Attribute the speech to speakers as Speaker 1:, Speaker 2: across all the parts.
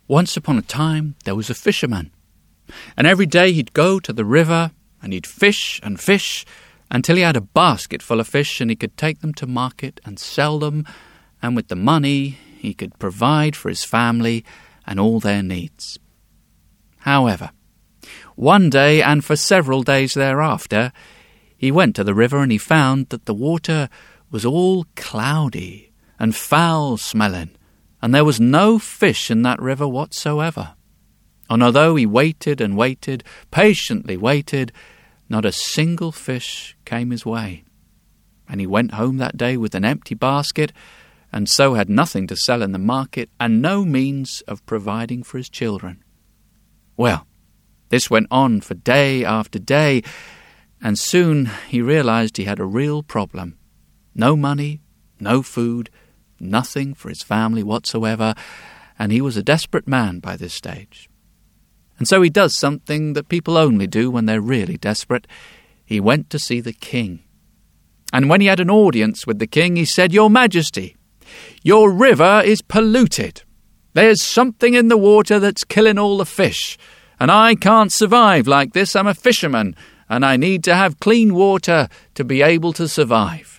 Speaker 1: Once upon a time there was a fisherman, and every day he'd go to the river and he'd fish and fish until he had a basket full of fish, and he could take them to market and sell them, and with the money he could provide for his family and all their needs. However, one day, and for several days thereafter, he went to the river and he found that the water was all cloudy and foul-smelling, and there was no fish in that river whatsoever. And although he waited and waited, patiently waited, not a single fish came his way. And he went home that day with an empty basket, and so had nothing to sell in the market and no means of providing for his children. Well, this went on for day after day, and soon he realized he had a real problem. No money, no food, nothing for his family whatsoever, and he was a desperate man by this stage. And so he does something that people only do when they're really desperate. He went to see the king. And when he had an audience with the king, he said, "Your Majesty, your river is polluted. There's something in the water that's killing all the fish, and I can't survive like this. I'm a fisherman, and I need to have clean water to be able to survive."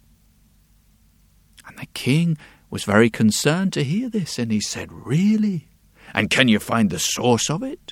Speaker 1: And the king was very concerned to hear this, and he said, "Really? And can you find the source of it?"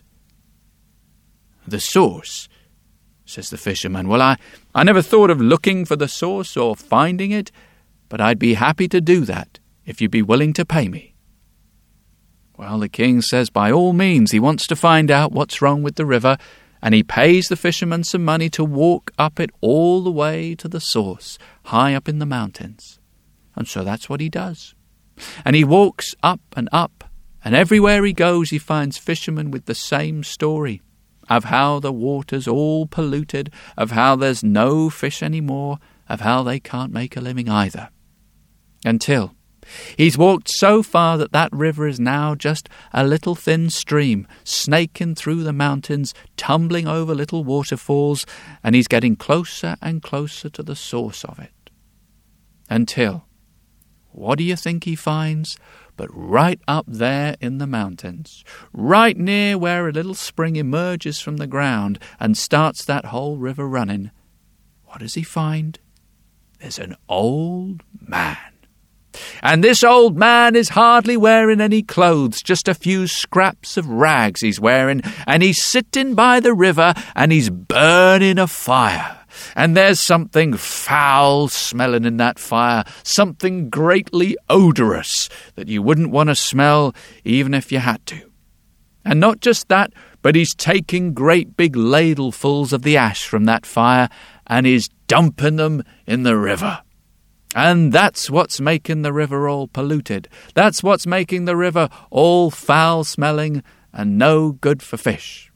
Speaker 1: "The source?" says the fisherman. "Well, I never thought of looking for the source or finding it, but I'd be happy to do that if you'd be willing to pay me." Well, the king says by all means he wants to find out what's wrong with the river, and he pays the fisherman some money to walk up it all the way to the source, high up in the mountains. And so that's what he does. And he walks up, and everywhere he goes he finds fishermen with the same story of how the water's all polluted, of how there's no fish anymore, of how they can't make a living either. Until he's walked so far that river is now just a little thin stream, snaking through the mountains, tumbling over little waterfalls, and he's getting closer and closer to the source of it. Until, what do you think he finds? But right up there in the mountains, right near where a little spring emerges from the ground and starts that whole river running, what does he find? There's an old man. And this old man is hardly wearing any clothes, just a few scraps of rags he's wearing, and he's sitting by the river and he's burning a fire. And there's something foul-smelling in that fire, something greatly odorous that you wouldn't want to smell even if you had to. And not just that, but he's taking great big ladlefuls of the ash from that fire and he's dumping them in the river. And that's what's making the river all polluted. That's what's making the river all foul-smelling and no good for fish.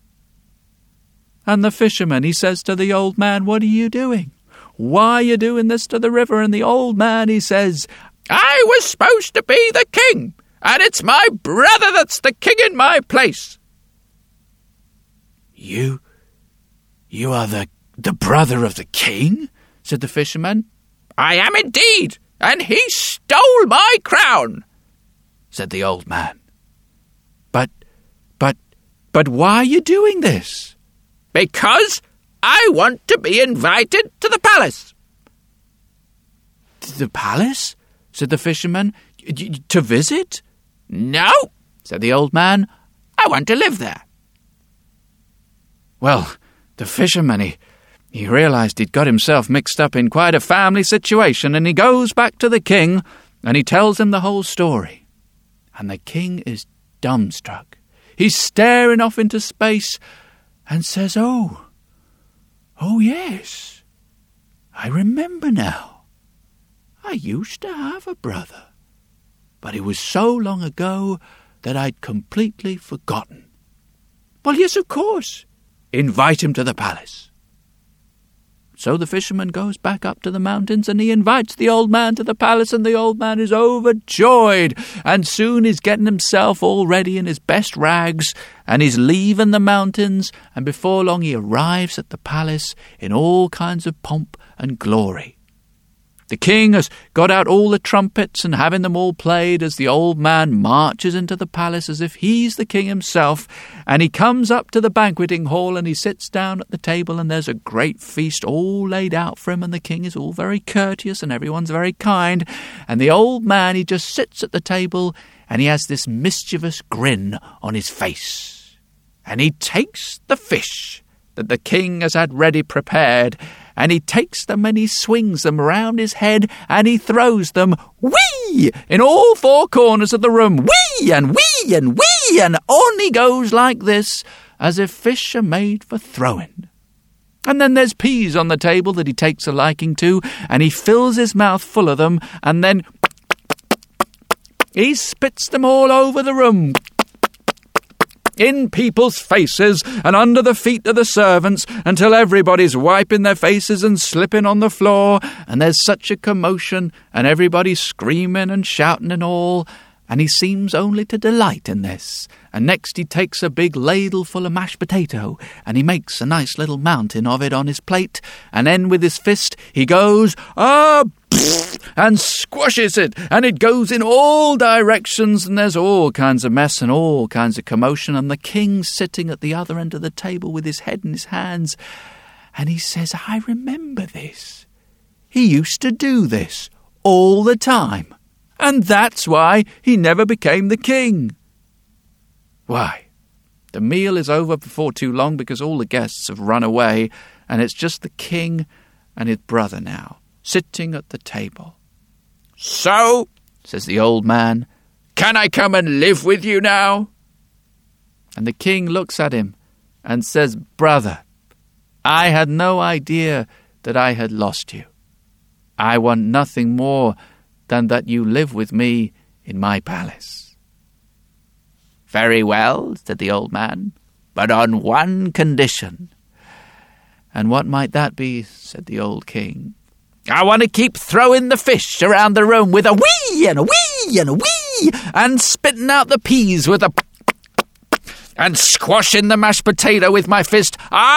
Speaker 1: And the fisherman, he says to the old man, "What are you doing? Why are you doing this to the river?" And the old man, he says, "I was supposed to be the king, and it's my brother that's the king in my place." You are the brother of the king?" said the fisherman. "I am indeed, and he stole my crown," said the old man. But why are you doing this?" "Because I want to be invited to the palace." "The palace?" said the fisherman. "To visit?" "No," said the old man. "I want to live there." Well, the fisherman, he realized he'd got himself mixed up in quite a family situation, and he goes back to the king and he tells him the whole story. And the king is dumbstruck. He's staring off into space and says, Oh, yes, I remember now. I used to have a brother, but it was so long ago that I'd completely forgotten." "Well, yes, of course. Invite him to the palace." So the fisherman goes back up to the mountains and he invites the old man to the palace, and the old man is overjoyed, and soon he's getting himself all ready in his best rags, and he's leaving the mountains, and before long he arrives at the palace in all kinds of pomp and glory. The king has got out all the trumpets and having them all played as the old man marches into the palace as if he's the king himself, and he comes up to the banqueting hall and he sits down at the table, and there's a great feast all laid out for him, and the king is all very courteous and everyone's very kind, and the old man, he just sits at the table and he has this mischievous grin on his face, and he takes the fish that the king has had ready prepared, and he takes them and he swings them round his head and he throws them, whee, in all four corners of the room, whee, and whee, and whee, and on he goes like this, as if fish are made for throwing. And then there's peas on the table that he takes a liking to, and he fills his mouth full of them, and then he spits them all over the room, in people's faces and under the feet of the servants, until everybody's wiping their faces and slipping on the floor, and there's such a commotion, and everybody's screaming and shouting and all, and he seems only to delight in this. And next he takes a big ladle full of mashed potato, and he makes a nice little mountain of it on his plate, and then with his fist he goes, and squashes it, and it goes in all directions, and there's all kinds of mess and all kinds of commotion, and the king's sitting at the other end of the table with his head in his hands, and he says, I remember this. He used to do this all the time, and that's why he never became the king. Why, the meal is over before too long because all the guests have run away, and it's just the king and his brother now, sitting at the table. So, says the old man, can I come and live with you now? And the king looks at him and says, Brother, I had no idea that I had lost you. I want nothing more than that you live with me in my palace. Very well, said the old man, but on one condition. And what might that be, said the old king. I want to keep throwing the fish around the room with a wee and a wee and a wee, and spitting out the peas with a and squashing the mashed potato with my fist.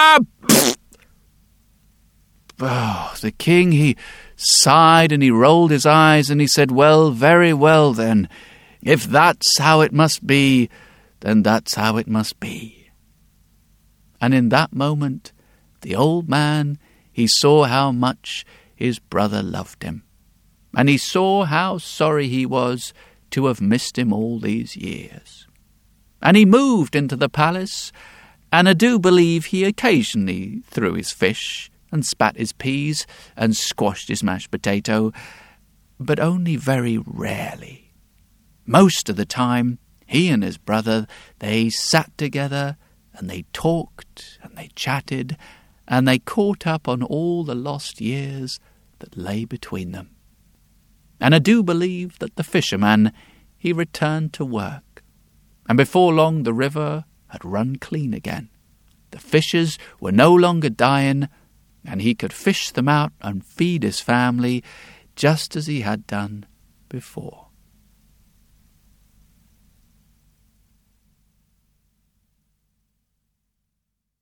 Speaker 1: The king, he sighed and he rolled his eyes and he said, well, very well then. If that's how it must be, then that's how it must be. And in that moment, the old man, he saw how much his brother loved him, and he saw how sorry he was to have missed him all these years. And he moved into the palace, and I do believe he occasionally threw his fish and spat his peas and squashed his mashed potato, but only very rarely. Most of the time, he and his brother, they sat together and they talked and they chatted and they caught up on all the lost years that lay between them. And I do believe that the fisherman, he returned to work, and before long the river had run clean again. The fishes were no longer dying, and he could fish them out and feed his family just as he had done before.